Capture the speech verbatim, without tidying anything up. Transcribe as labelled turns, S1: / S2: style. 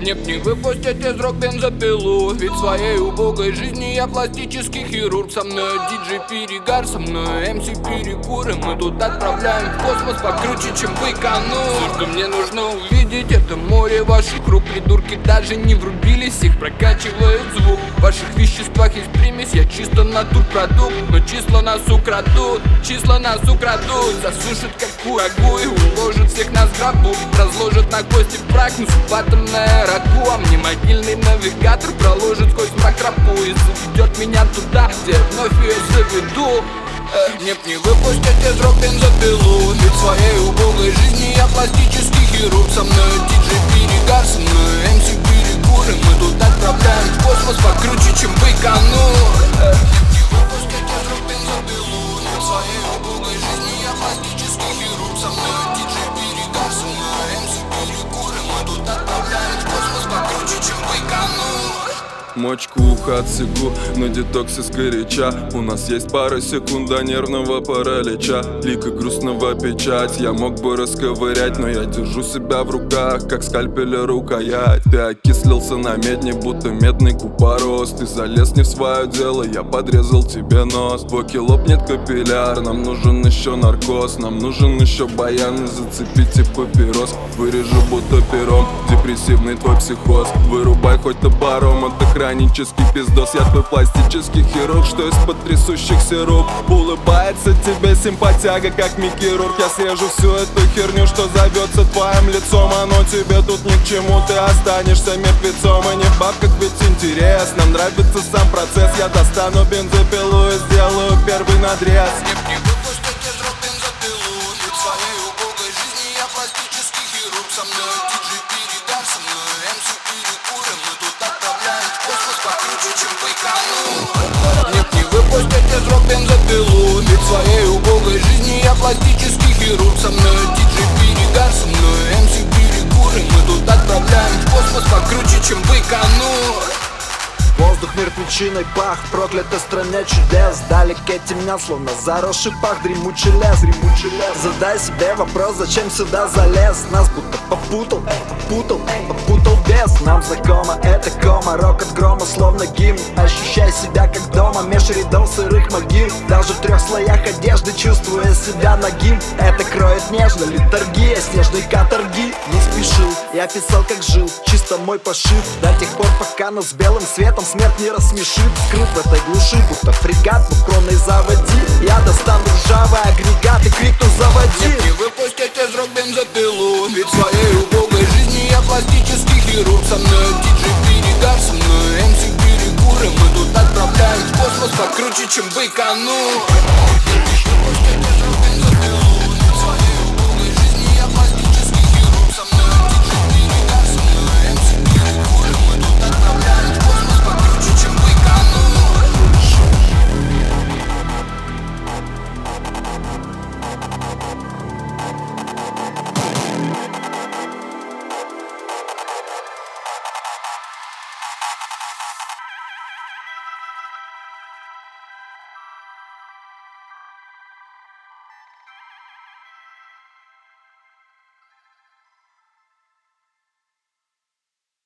S1: Нет, не выпустят из рук бензопилу, ведь в своей убогой жизни я пластический хирург. Со мной диджей перегар, со мной эм си перекуры. Мы тут отправляем в космос покруче, чем Байконур. Все, что мне нужно увидеть, это море ваших рук. Придурки даже не врубились, их прокачивает звук. В ваших веществах есть примесь, я чисто натурпродукт. Но числа нас украдут, числа нас украдут. Засушат как курагу и уложат всех нас в гробу. Разложат на кости прах, несут атомное рагу. А мне могильный навигатор проложит сквозь мрак тропу и заведет меня туда, где вновь ее заведу. Нет, не выпустят из рук бензопилу, ведь в своей убогой жизни я пластический хирург. Со мной диджей перегар, со мной эм си перекуры. Мы тут отправляем в космос покруче, чем Байконур. Не выпустят из рук бензопилу, ведь в своей убогой жизни я пластический хирург. Со мной диджей перегар, со мной эм си перекуры. Мы тут отправляем в космос покруче, чем Байконур.
S2: Мочку уха отсеку, но детоксы сгоряча. У нас есть пара секунд до нервного паралича. Лика грустного печать, я мог бы расковырять, но я держу себя в руках, как скальпеля рукоять. Ты окислился на медне, будто медный купорос. Ты залез не в свое дело, я подрезал тебе нос. Боки лопнет капилляр, нам нужен еще наркоз. Нам нужен еще баян и зацепите папирос. Вырежу будто пером, депрессивный твой психоз. Вырубай хоть топором, это хронический пиздос. Я твой пластический хирург, что из-под трясущихся рук улыбается тебе симпатяга, как микирург. Я срежу всю эту херню, что зовется твоим лицом. Оно тебе тут ни к чему, ты останешься мертвецом. И не в бабках, ведь интерес, нам нравится сам процесс. Я достану бензопилу и сделаю первый надрез.
S1: Нет, не выпустят из рук бензопилу, ведь в своей убогой жизни я пластический хирург. Со мной диджей перегар, со мной эм си перекуры. Мы тут отправляем в космос покруче, чем Байконур. Нет, не выпустят из рук бензопилу, ведь в своей убогой жизни я пластический хирург. Со мной диджей перегар, со мной эм си перекуры. Мы тут отправляем в космос покруче, чем Байконур.
S3: Воздух мертвечиной пах, проклятой стране чудес. Вдалеке темня, словно заросший пах, дремучий лес, дремучий лес. Задай себе вопрос, зачем сюда залез. Нас будто попутал, попутал, попутал без. Нам знакомо это кома, рок от грома, словно гимн. Ощущай себя как дома, меж рядов сырых могил. Даже в трех слоях одежды, чувствуя себя нагим. Это кроет нежно, литургия снежной каторги. Не спешил, я писал как жил, чисто мой пошив. До тех пор, пока нас белым светом смерть не рассмешит. Скрыт в этой глуши, будто фрегат, двухкронный заводи. Я достану ржавый агрегат и крикну заводи.
S1: Нет, не выпустят из рук бензопилу, ведь в своей убогой жизни я пластический хирург. Со мной диджей перегар, со мной эм си перекуры. Мы тут отправляем в космос покруче, чем Байконур.